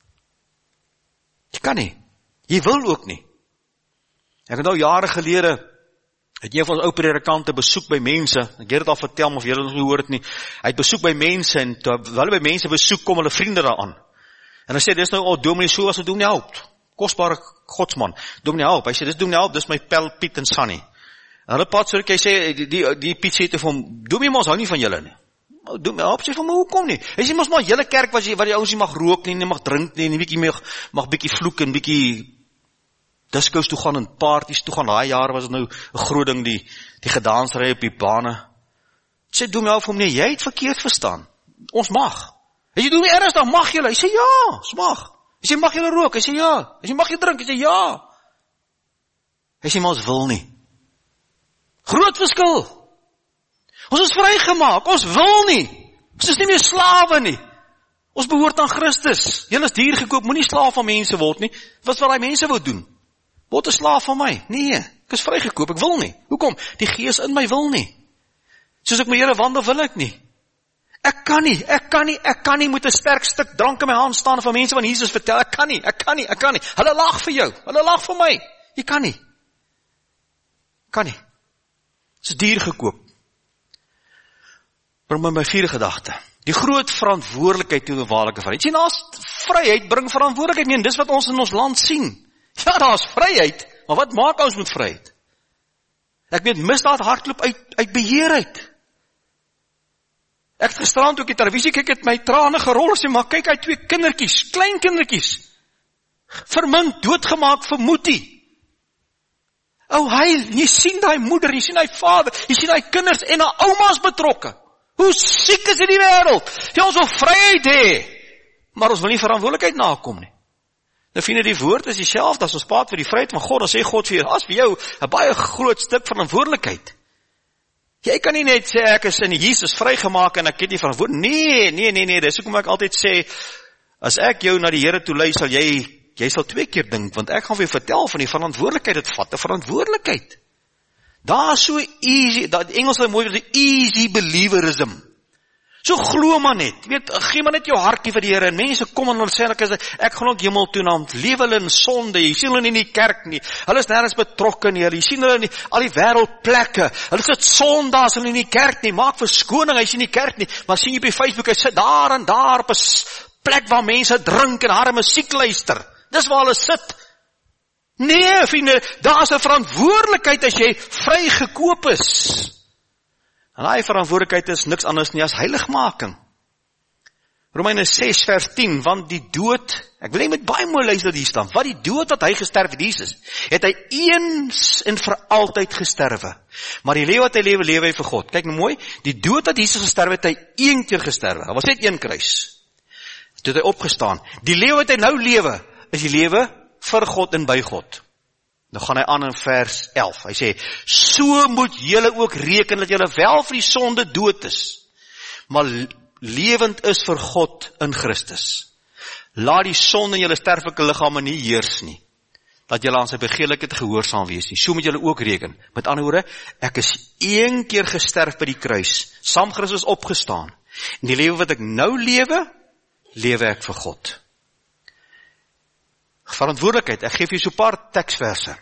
Jy kan nie. Jy wil ook nie. Ek het nou jare gelede, het een van ons ou predikante besoek by mense, ek het dit al vertel, maar of julle nog nie hoor het nie, hy het besoek by mense, en toe hulle by mense besoek, kom hulle vriende daaraan. En hy sê, dis nou, dominee, so was het dominee help, kosbare godsman, dominee help, hy sê, dis dominee help, dis my pel, Piet en Sunny. En hulle pad so, hy sê, die Piet sê te vir hom, dominee, ons hou nie van julle nie. Dominee help, sê vir my, hoekom nie? Hy sê, ons maar julle kerk, waar die ouens nie mag rook nie mag drink nie mag bietjie vloek en bietjie discos toe gaan en parties toe gaan. Daai jare was het nou 'n groot ding, die gedaansry op die bane. Sê dominee help vir hom, nee, jy het verkeerd verstaan. Ons mag. Hy sê, dominee ernstig, mag julle? Hy sê, ja, ons mag. Hy sê, mag julle rook? Hy sê, ja. Hy sê, mag jy drink? Hy sê, ja. Hy sê, maar ons wil nie. Groot verskil. Ons is vrygemaak, ons wil nie. Ons is nie meer slawe nie. Ons behoort aan Christus. Julle is duur gekoop, moenie slaaf van mense word nie. Wat daai mense wou doen? Word 'n slaaf van my? Nee, ek is vrygekoop, ek wil nie. Hoekom? Die Gees in my wil nie. Soos ek my Here wandel, wil ek nie. Ek kan nie met 'n sterk stuk drank in my hand staan van mense van Jesus vertel, ek kan nie. Hulle lag vir jou, hulle lag vir my. Jy kan nie. Dit is duur gekoop. Bring my vierde gedagte. Die groot verantwoordelikheid toe 'n waarlike vryheid. Sien, as vryheid bring verantwoordelikheid mee, en dis wat ons in ons land sien. Ja, daar is vryheid, maar wat maak ons met vryheid? Ek weet, misdaad hardloop uit beheer uit. Ek het gisterand ook die televisie kyk, het my trane gerol, en sê, maar kyk, hy 2 kindertjies, klein kindertjies, vermink, doodgemaak, vermoetie. Jy sien die moeder, jy sien die vader, jy sien die kinders en die ouma's betrokke. Hoe siek is die wêreld? Ja, ons wil vryheid hê, maar ons wil nie verantwoordelikheid nakom nie. Nou vind die woord is dieselfde as ons praat vir die vryheid van God, dan sê God vir jou, as vir jou 'n baie groot stuk verantwoordelikheid. Jy kan nie net sê ek is in Jesus vrygemaak en ek het nie verantwoordelikheid. Nee, dis hoekom ek altyd sê, as ek jou na die Here toe lei, sal jy sal 2 keer dink, want ek gaan vir jou vertel van die verantwoordelikheid, dit vat 'n verantwoordelikheid. Daar is so easy, dat Engels is mooi, die easy believerism. So glo maar net, gee maar net jou hartjie vir die Here, en mense kom en hulle sê, ek gaan ook hemel toe, naam, lewe hulle in sonde, jy sien hulle nie in die kerk nie, hulle is nergens betrokke nie, jy sien hulle nie, al die wêreldplekke, hulle sit sondags, hulle in die kerk nie, maak verskoning, hy sien nie kerk nie, maar sien jy op die Facebook, hy sit daar en daar, op 'n plek waar mense drink en harde musiek luister, dis waar hulle sit. Nee, vriende, daar is 'n verantwoordelikheid as jy vrygekoop is. En daai verantwoordelikheid is niks anders nie as heiligmaking. Romeine 6 vers 10, want die dood, ek wil net met baie mooi luister hier staan, wat die dood wat hy gesterf het, Jesus, het hy eens en vir altyd gesterwe. Maar die lewe wat hy lewe hy vir God. Kyk nou mooi, die dood wat Jesus gesterf het, hy 1 keer gesterwe. Hy was net 1 kruis. Toe het hy opgestaan. Die lewe wat hy nou lewe, is die lewe vir God en by God. Nou gaan hy aan in vers 11. Hy sê, so moet julle ook reken dat julle wel vir die sonde dood is, maar lewend is vir God in Christus. Laat die sonde in julle sterflike liggame nie heers nie, dat julle aan sy begeerlikheid gehoorsaam wees nie. So moet julle ook reken. Met ander woorde, ek is 1 keer gesterf by die kruis, saam Christus opgestaan. En die lewe wat ek nou lewe ek vir God. Verantwoordelikheid, ek geef jy so 'n paar teksverse.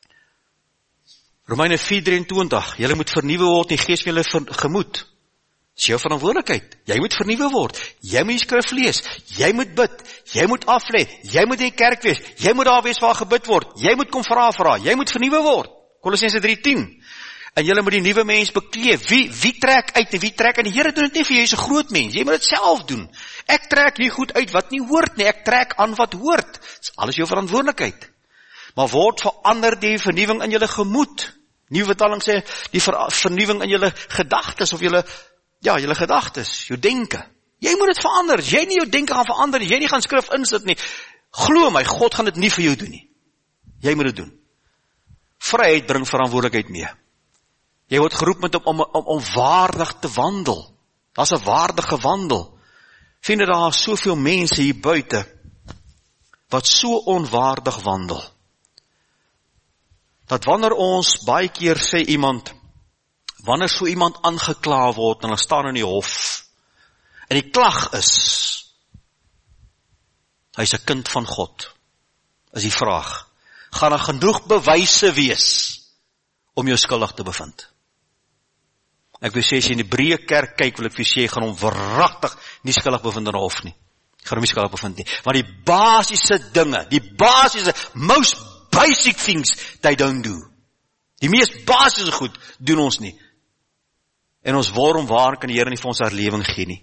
Romeine 4:23, julle moet vernuwe word in die gees van julle gemoed. Dis jou verantwoordelikheid. Jy moet vernuwe word. Jy moet die skrif lees. Jy moet bid. Jy moet aflê. Jy moet in die kerk wees. Jy moet daar wees waar gebid word. Jy moet kom vra. Jy moet vernuwe word. Kolossense 3:10. En julle moet die nuwe mens beklee. Wie trek uit en wie trek in? Die Here doen dit nie vir jou, jy's 'n groot mens. Jy moet dit self doen. Ek trek nie goed uit wat nie hoort nie. Ek trek aan wat hoort. Dis alles jou verantwoordelikheid. Maar word verander die vernuwing in julle gemoed. Nuwe vertaling sê die vernuwing in julle gedagtes of julle gedagtes, jou denke. Jy moet dit verander. As jy nie jou denke gaan verander, jy nie gaan skrif insit nie. Glo my, God gaan dit nie vir jou doen nie. Jy moet dit doen. Vryheid bring verantwoordelikheid mee. Jy word geroep om waardig te wandel. Daar's 'n waardige wandel. Vind daar soveel mense hier buite wat so onwaardig wandel. Dat wanneer ons baie keer sê iemand, wanneer so iemand aangekla word en hulle staan in die hof en die klag is, hy's 'n kind van God. Is die vraag, gaan daar genoeg bewyse wees om jou skuldig te bevind? Ek wil sê, as jy in die Hebreë kerk kyk, wil ek vir sê, gaan hom verragtig nie skuldig bevind in 'n hof nie. Gaan hom nie skuldig bevind nie. Want die basiese dinge, most basic things, they don't do. Die mees basiese goed doen ons nie. En ons waarom kan die Here nie vir ons herlewing gee nie.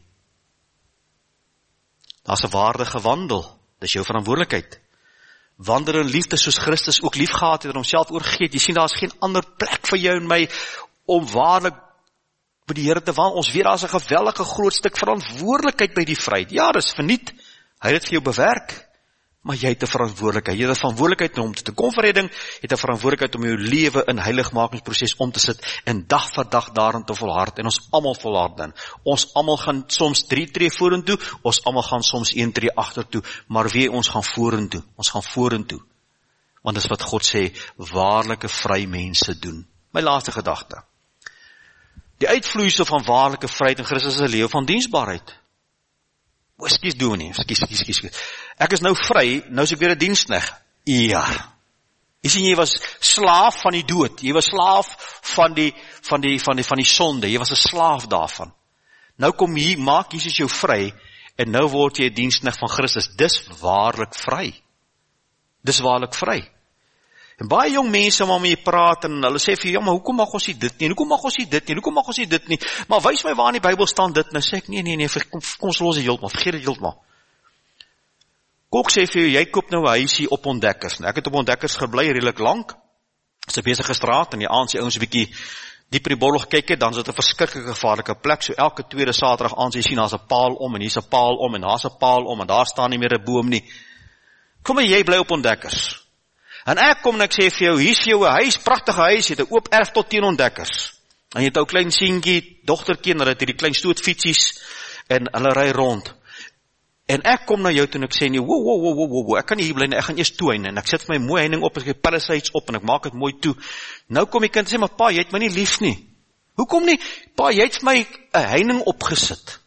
Daar's 'n waardige wandel. Dis jou verantwoordelikheid. Wandel in liefde soos Christus ook lief gehad het en homself oorgegee. Jy sien, daar's geen ander plek vir jou en my om waarlik by die Here te wandel. Ons weet daar's 'n geweldige groot stuk verantwoordelikheid by die vryheid. Ja, dis verniet. Hy het dit vir jou bewerk. Maar jy het 'n verantwoordelikheid. Jy het 'n verantwoordelikheid om te kom vir redding. Jy het 'n verantwoordelikheid om jou lewe in heiligmakingsproses om te sit en dag vir dag daarin te volhard. En ons almal volhard dan. Ons almal gaan soms 3 tree vorentoe, ons almal gaan soms 1 tree agtertoe, maar ons gaan vorentoe. Ons gaan vorentoe. Want dis wat God sê, waarlike vry mense doen. My laaste gedagte. Die uitvloeisel van waarlike vryheid in Christus is 'n lewe van diensbaarheid. Skies doen nie, skies. Ek is nou vry, nou is ek weer 'n diensknegt. Ja. Jy sien, jy was slaaf van die dood. Jy was slaaf van die sonde. Jy was 'n slaaf daarvan. Nou kom hier, maak Jesus jou vry en nou word jy 'n diensknegt van Christus. Dis waarlik vry. Dis waarlik vry. En baie jong mense waarmee jy praat en hulle sê vir jou, ja, maar hoekom mag ons nie dit nie? Hoekom mag ons nie dit nie? Hoekom mag ons nie dit nie? Maar wys my waar in die Bybel staan dit. Nou sê ek, nee, kom ons los dit heeltemal, vergeet dit heeltemal. Kok sê vir jou, jy koop nou 'n huisie op Ontdekkers. Nou, ek het op Ontdekkers gebly redelik lank. Dis 'n besige straat en die aand se ouens 'n bietjie dieper die borrel kyk het, dan is dit 'n verskriklike gevaarlike plek. So elke tweede Saterdag aand jy sien daar's 'n paal om en hier's 'n paal om en daar's 'n paal om en daar staan nie meer 'n boom nie. Kom maar, jy bly op Ontdekkers. En ek kom en ek sê vir jou, hier's vir jou 'n huis, pragtige huis, jy het 'n oop erf tot teen Ontdekkers. En jy het ou klein seentjie, dogtertjie, en hulle het hierdie klein stootvietsies en hulle ry rond. En ek kom na jou toe en ek sê nie, wow, ek kan nie hier bly nie, ek gaan eers toe en ek sit vir my mooi heining op, ek het palisades op en ek maak dit mooi toe. Nou kom die kind sê, maar pa, jy het my nie lief nie. Hoekom nie? Pa, jy het vir my 'n heining opgesit.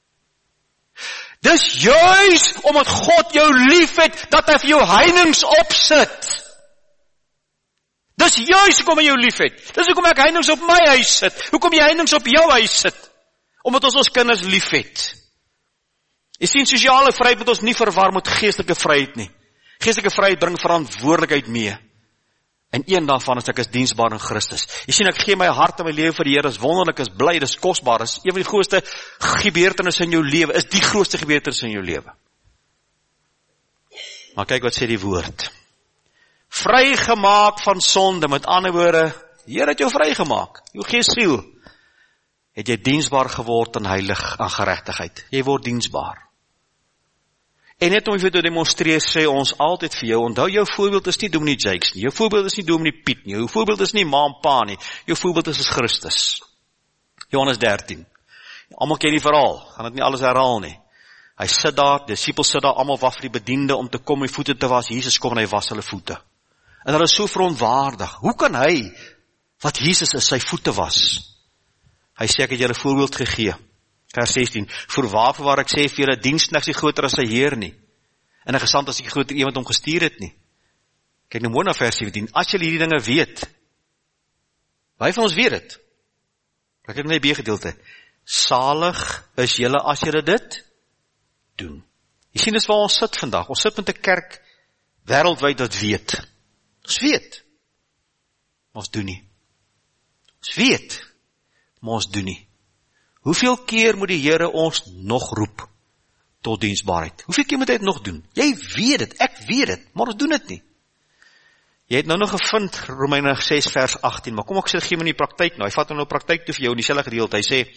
Dis juis omdat God jou lief het, dat hy vir jou heinings opsit. Dis juis hoekom hy jou lief het. Dis hoekom ek heinings op my huis sit. Hoekom jy heinings op jou huis sit. Omdat ons kinders lief het. Jy sien, sosiale vryheid moet ons nie verwar met geestelike vryheid nie. Geestelike vryheid bring verantwoordelikheid mee. En een daarvan is ek is diensbaar in Christus. Jy sien, ek gee my hart en my lewe vir die Here, is wonderlik, is bly, is kosbaar, is een van die grootste gebeurtenisse in jou lewe, is die grootste gebeurtenis in jou lewe. Maar kyk wat sê die woord. Vrygemaak van sonde, met ander woorde, Here het jou vrygemaak, jou gees-siel, het jy diensbaar geword in heilig aan geregtigheid. Jy word diensbaar. En net om vir te demonstreer, sê ons altyd vir jou, onthou jou voorbeeld is nie Dominee Jakes nie, jou voorbeeld is nie Dominee Piet nie, jou voorbeeld is nie ma en pa nie, jou voorbeeld is Christus. Johannes 13. Almal ken die verhaal, gaan dit nie alles herhaal nie. Hy sit daar, die disippels sit daar, almal wag vir die bediende om te kom en voete te was. Jesus kom en hy was hulle voete. En hulle is so verontwaardig. Hoe kan hy, wat Jesus is, sy voete was? Hy sê, ek het julle voorbeeld gegee. Vers 16, voorwaar ek sê vir julle, diensknegt is nie groter as sy Heer nie. En 'n gesant is nie groter iemand hom gestuur het nie. Kyk nou mooi na vers 17, as julle hierdie dinge weet, wie van ons weet dit? Kyk net na die B-gedeelte. Salig is julle as julle dit doen. Jy sien, dis waar ons sit vandag. Ons sit met 'n kerk wêreldwyd wat weet. Ons weet, maar ons doen nie. Ons weet, maar ons doen nie. Hoeveel keer moet die Here ons nog roep tot diensbaarheid? Hoeveel keer moet hy dit nog doen? Jy weet dit, ek weet dit, maar ons doen dit nie. Jy het nou nog gevind, Romeine 6 vers 18, maar kom ek gee my in die praktyk nou. Hy vat nou praktyk toe vir jou in dieselfde gedeelte.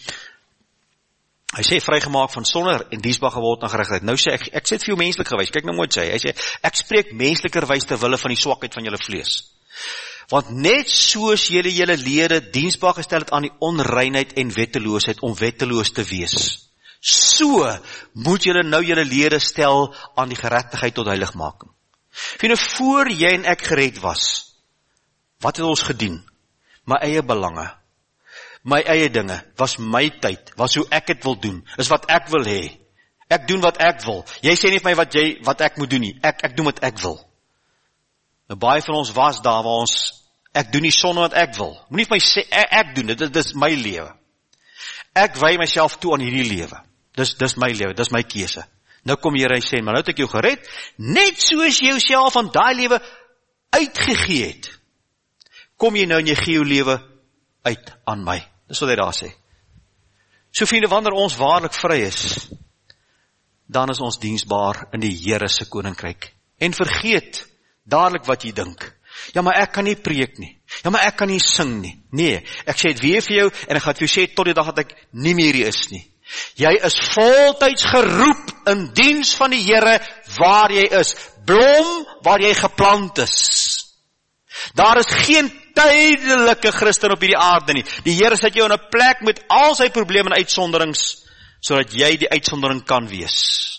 Hy sê vrygemaak van sonde en diensbaar geword na geregtigheid. Nou sê ek sê dit vir jou menslik gewys. Kyk nou mooi sê. Hy sê ek spreek menslikerwys ter wille van die swakheid van julle vlees. Want net soos julle lede diensbaar gestel het aan die onreinheid en wetteloosheid om wetteloos te wees, so moet julle nou julle lede stel aan die geregtigheid tot heiligmaking. Nou, voor jy en ek gered was, wat het ons gedien? My eie belange, my eie dinge, was my tyd, was hoe ek het wil doen, is wat ek wil hê. Ek doen wat ek wil. Jy sê nie vir my wat ek moet doen nie. Ek doen wat ek wil. Nou, baie van ons was daar waar ek doen nie sonde wat ek wil. Moenie vir my sê, ek doen dit is my lewe. Ek wy myself toe aan hierdie lewe. Dis my lewe, dis my keuse. Nou kom Here, hy sê, maar nou het ek jou gered, net soos jy jouself aan daai lewe uitgegee het, kom jy nou en jy gee jou lewe uit aan my. Dis wat hy daar sê. So vriende, wanneer ons waarlik vry is, dan is ons diensbaar in die Here se koninkryk. En vergeet dadelik wat jy dink. Ja, maar ek kan nie preek nie. Ja, maar ek kan nie sing nie. Nee, ek sê dit weer vir jou, en ek gaan vir jou sê, tot die dag dat ek nie meer hier is nie. Jy is voltyds geroep in diens van die Here waar jy is. Blom waar jy geplant is. Daar is geen tydelike Christen op hierdie aarde nie. Die Here sit jou in 'n plek met al sy probleme en uitsonderings, sodat jy die uitsondering kan wees.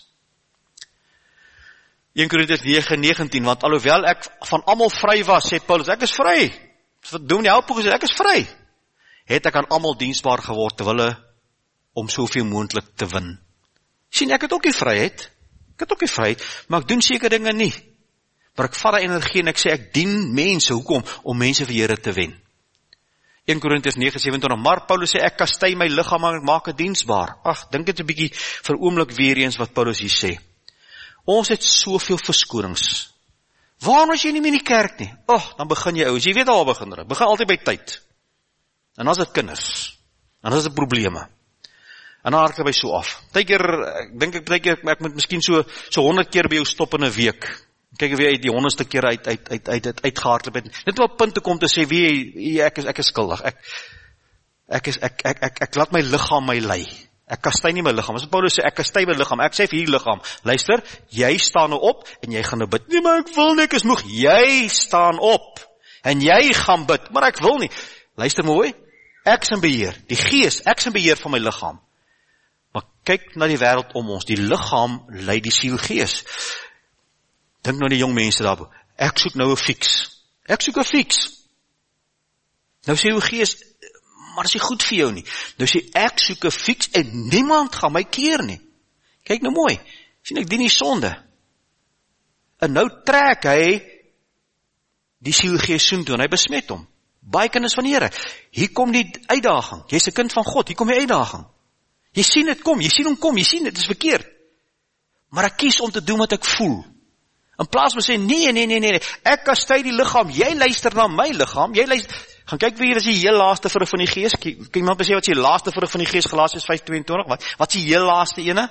1 Korintiërs 9:19, want alhoewel ek van almal vry was, sê Paulus, ek is vry. Dominee Helpoe gesê, ek is vry. Het ek aan almal diensbaar geword, terwille om soveel moontlik te win. Sien, ek het ook die vryheid. Maar ek doen seker dinge nie. Maar ek vat die energie en ek sê, ek dien mense. Hoekom? Om mense vir Here te wen. 1 Korintiërs 9:27, maar Paulus sê, ek kastei my liggaam en ek maak dit diensbaar. Ag, dink dit 'n bietjie vir oomblik weer eens wat Paulus hier sê. Ons het soveel verskonings. Waarom as jy nie meer in die kerk nie? Dan begin jy ouens. Jy weet al waar begin dit. Begin altyd by tyd. En as dit kinders. En as dit probleme. En dan hardloop hy so af. Ek moet miskien so 100 keer by jou stop in 'n week. Kyk of jy uit die 100ste keer uitgehardloop het. Net op 'n punt te kom te sê, wie ek is skuldig. Ek laat my liggaam my lei. Ek kastei nie my liggaam. As Paulus sê, ek kastei my liggaam. Ek sê vir hierdie liggaam, luister, jy staan nou op en jy gaan nou bid. Nee, maar ek wil nie, ek is moeg. Jy staan op en jy gaan bid, maar ek wil nie. Luister mooi, ek is in beheer. Die gees, ek is in beheer van my liggaam. Maar kyk na die wêreld om ons. Die liggaam lei die siel gees. Dink nou die jong mense daarbo. Ek soek nou 'n fiks. Nou sê jou gees, maar is nie goed vir jou nie. Nou sê ek soek 'n fiks en niemand gaan my keer nie. Kyk nou mooi. Sien, ek dien nie sonde. En nou trek hy die sielgees soontoe en hy besmet hom. Baie kinders van die Here. Hier kom die uitdaging. Jy's 'n kind van God. Hier kom die uitdaging. Jy sien dit kom, jy sien hom kom, jy sien dit is verkeerd. Maar ek kies om te doen wat ek voel. In plaas van sê, nee, ek kastei die liggaam, jy luister na my liggaam, gaan kyk wie is die heel laaste vrug van die gees, kan iemand besê wat is die laaste vrug van die gees, Galasiërs 5:22, wat is die heel laaste ene?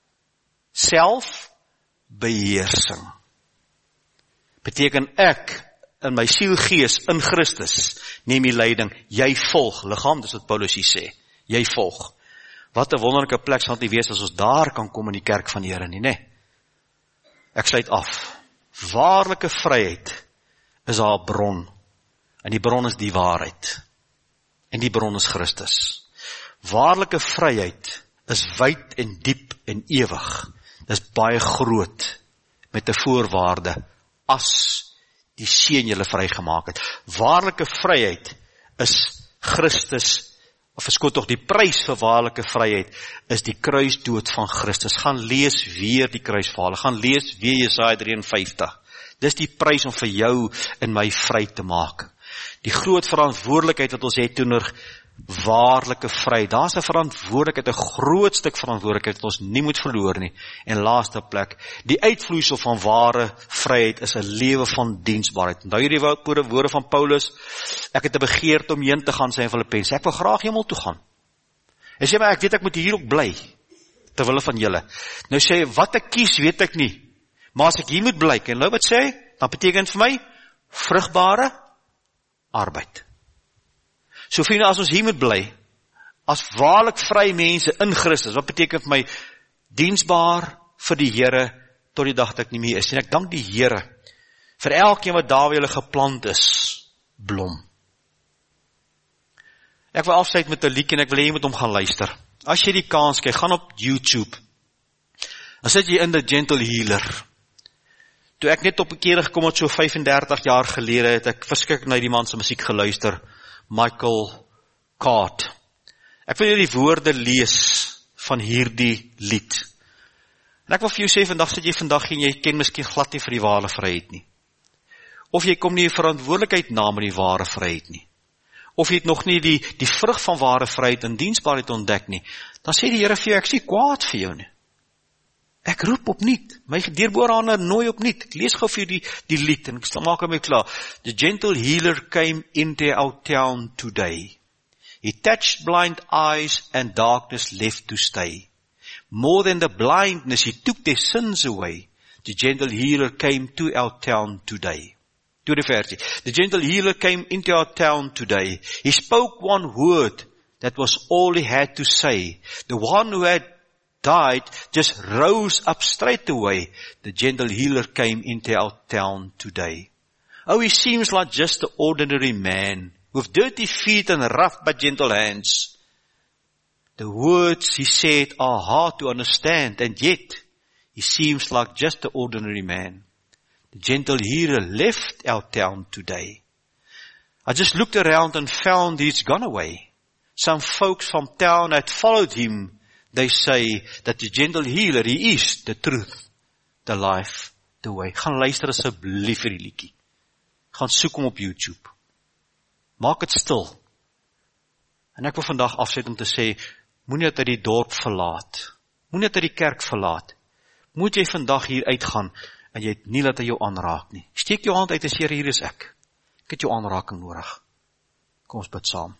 Selfbeheersing. Beteken ek, in my siel gees, in Christus, neem die leiding, jy volg, liggaam, dis wat Paulus hier sê, jy volg. Wat 'n wonderlike plek sal dit wees as ons daar kan kom in die kerk van die Here nie, nee. Ek sluit af. Waarlike vryheid is haar bron. En die bron is die waarheid. En die bron is Christus. Waarlike vryheid is wyd en diep en ewig. Dis baie groot met 'n voorwaarde as die Seun julle vrygemaak het. Waarlike vryheid is Christus, of verskoon tog die prys vir waarlike vryheid is die kruisdood van Christus. Gaan lees weer die kruisverhaal, gaan lees weer Jesaja 53. Dis die prys om vir jou en my vry te maak. Die groot verantwoordelikheid wat ons het teenoor waarlike vryheid. Daar's 'n verantwoordelikheid, 'n groot stuk verantwoordelikheid wat ons nie moet verloor nie. En laaste plek, die uitvloeisel van ware vryheid is 'n lewe van diensbaarheid. Onthou jy die woorde van Paulus? Ek het 'n begeerte om heen te gaan, sê in Filippense. Ek wil graag hemel toe gaan. Hy sê maar ek weet ek moet hier ook bly terwille van julle. Nou sê hy, wat ek kies weet ek nie. Maar as ek hier moet bly, en nou wat sê hy? Dan beteken vir my vrugbare arbeid. So vriende, as ons hier moet bly, as waarlik vry mense in Christus, wat beteken vir my diensbaar vir die Here tot die dag dat ek nie meer is. En ek dank die Here vir elkeen wat daar waar julle geplant is, blom. Ek wil afsluit met 'n liedjie en ek wil hê jy moet hom gaan luister. As jy die kans kry, gaan op YouTube. Dan sit jy in The Gentle Healer. Toe ek net op 'n keer gekom het, so 35 jaar gelede, het ek verskriklik na die man se musiek geluister, Michael Card. Ek wil die woorde lees van hierdie lied. En ek wil vir jou sê, vandag sit jy vandag en jy ken miskien glad nie vir die ware vryheid nie. Of jy kom nie die verantwoordelikheid na met die ware vryheid nie. Of jy het nog nie die vrug van ware vryheid en diensbaarheid ontdek nie. Dan sê die Here vir jou, ek sê kwaad vir jou nie. Ek roep opnuut, my deurboorhande nooi opnuut. Ek lees gou vir die lied en ek maak hom klaar. The gentle healer came into our town today. He touched blind eyes and darkness left to stay. More than the blindness, he took their sins away. The gentle healer came to our town today. Tweede versie. The gentle healer came into our town today. He spoke one word, that was all he had to say. The one who had died just rose up straight away. The gentle healer came into our town today. Oh, he seems like just an ordinary man with dirty feet and rough but gentle hands. The words he said are hard to understand, and yet he seems like just an ordinary man. The gentle healer left our town today. I just looked around and found he's gone away. Some folks from town had followed him. They say that the gentle healer, he is the truth, the life, the way. Gaan luister asseblief vir die liedjie. Gaan soek hom op YouTube. Maak dit stil. En ek wil vandag afsluit om te sê, moenie uit die dorp verlaat. Moenie uit die kerk verlaat. Moet jy vandag hier uitgaan en jy het nie laat hy jou aanraak nie. Steek jou hand uit en sê, Here, hier is ek. Ek het jou aanraking nodig. Kom ons bid saam.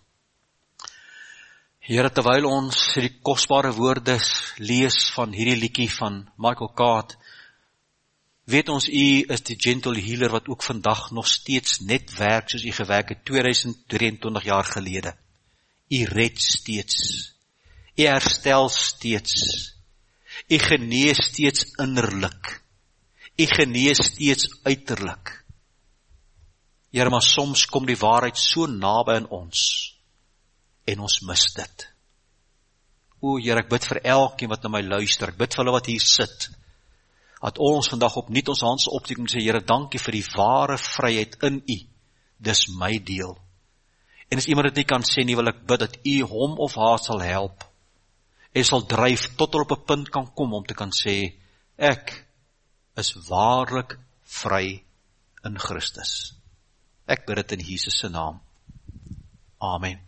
Here, terwyl ons die kosbare woorde lees van hierdie liedjie van Michael Card, weet ons, U is die gentle healer wat ook vandag nog steeds net werk soos U gewerk het 2023 jaar gelede. U red steeds. U herstel steeds. U genees steeds innerlik. U genees steeds uiterlik. Here, maar soms kom die waarheid so naby aan ons en ons mis dit. O Here, ek bid vir elkeen wat na my luister, ek bid vir hulle wat hier sit, dat ons vandag opnuut ons hande opsteek en sê, Here, dankie vir die ware vryheid in U, dis my deel. En as iemand dit nie kan sê nie, wil ek bid dat U hom of haar sal help, en sal dryf tot er op 'n punt kan kom om te kan sê, ek is waarlik vry in Christus. Ek bid dit in Jesus se naam. Amen.